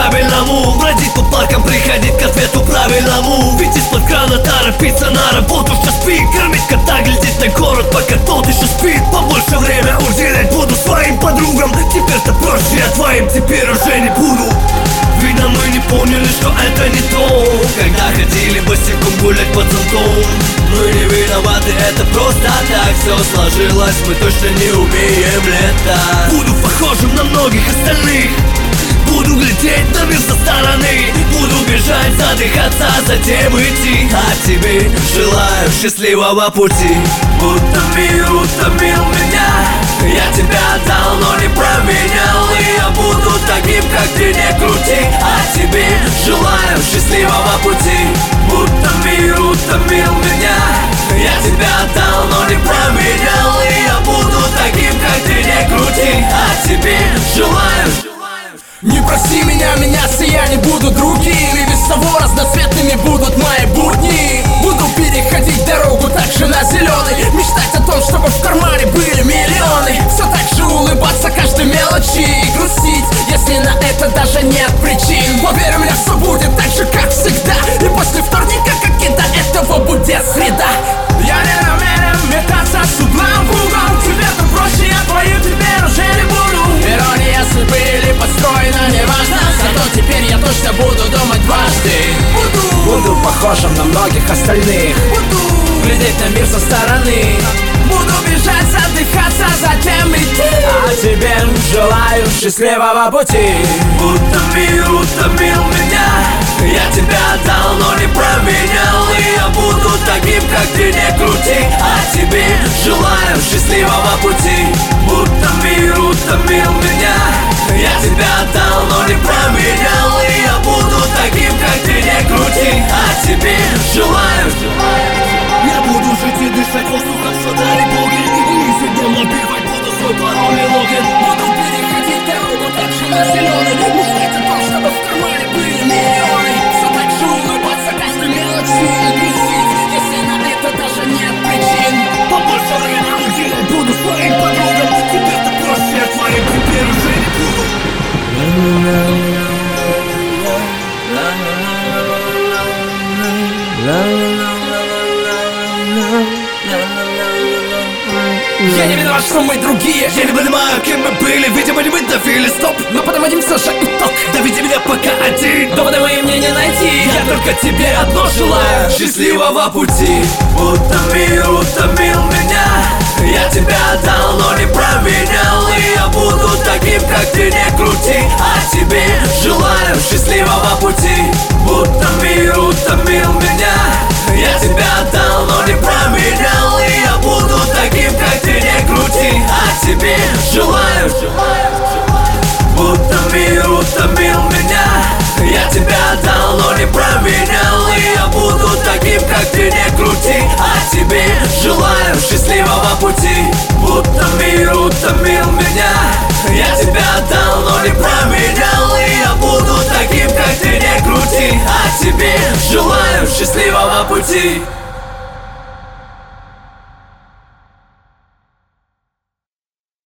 правильному, бродить по паркам, приходить к ответу правильному. Ведь из-под крана торопиться на работу, что спит, кормить кота, глядеть на город, пока тот еще спит. Побольше время уделять буду своим подругам. Теперь-то проще, я твоим теперь уже не буду. Видно, мы не поняли, что это не то, когда ходили босиком гулять под зонтом. Мы не виноваты, это просто так все сложилось, мы точно не умеем летать. Буду похожим на многих остальных, буду глядеть на мир со стороны, буду бежать, задыхаться, затем идти. А тебе желаю счастливого пути. Будто мир утомил меня, я тебя отдал, но не променял. И я буду таким, как ты, не крути. А тебе желаю счастливого пути. Будто мир утомил меня, я тебя отдал, но не променял. И я буду таким, как ты, не крути. А тебе желаю. Не проси меня меняться, я не буду другим. И без того разноцветными будут мои будни. Буду переходить дорогу также на зеленый, мечтать о том, чтобы в кармане были миллионы. Все так же улыбаться каждой мелочи и грустить, если на это даже нет причин. Поверь, у меня все будет так же, как всегда. И после вторника, как и до этого, будет среда. Я не намерен метаться с угла в угол. Тебе-то проще, я твоим теперь уже не буду. Ирония судьбы или подстроена, неважно. Зато теперь я точно буду думать дважды. Буду похожим на многих остальных, буду глядеть на мир со стороны, буду бежать, задыхаться, затем идти. А тебе желаю счастливого пути. Будто мир утомил меня, я тебя отдал, но не променял. И я буду таким, как ты, не крути. А тебе желаю счастливого пути. Будто мир утомил меня, я тебя отдал, но не променял. И я буду таким, как ты, не крути. А тебе желаю. Я буду жить и дышать воздухом, что дали боги. И всегда набивать буду свой пароль и логин. Буду переходить дорогу так же на зеленый, мечтать о том, чтобы в кармане были миллионы. Все так же улыбаться каждой мелочи и грустить, если на это даже нет причин. Побольше время уделять буду своим подругам. Теперь-то проще, я твоим теперь уже не буду. Я не виноват, что мы другие. Я не понимаю, кем мы были. Видимо, не мы давили, стоп. Но подводим все же итог. Доведи меня пока один. Доводы мои мне не найти. Я только тебе одно желаю: счастливого пути. Будто мир утомил меня, я тебя отдал, но не променял. И я буду таким, как ты, не крути. А тебе желаю счастливого пути. Будто мир утомил меня, я тебя отдал, но не променял. И я буду таким, как ты, не крути. А тебе желаю. Будто мир утомил меня, я тебя отдал, но не променял. И я буду таким, как ты, не крути. А тебе желаю счастливого пути. Будто мир утомил меня, я тебя отдал, но не променял. И я буду таким, как ты, не крути. А тебе желаю счастливого пути.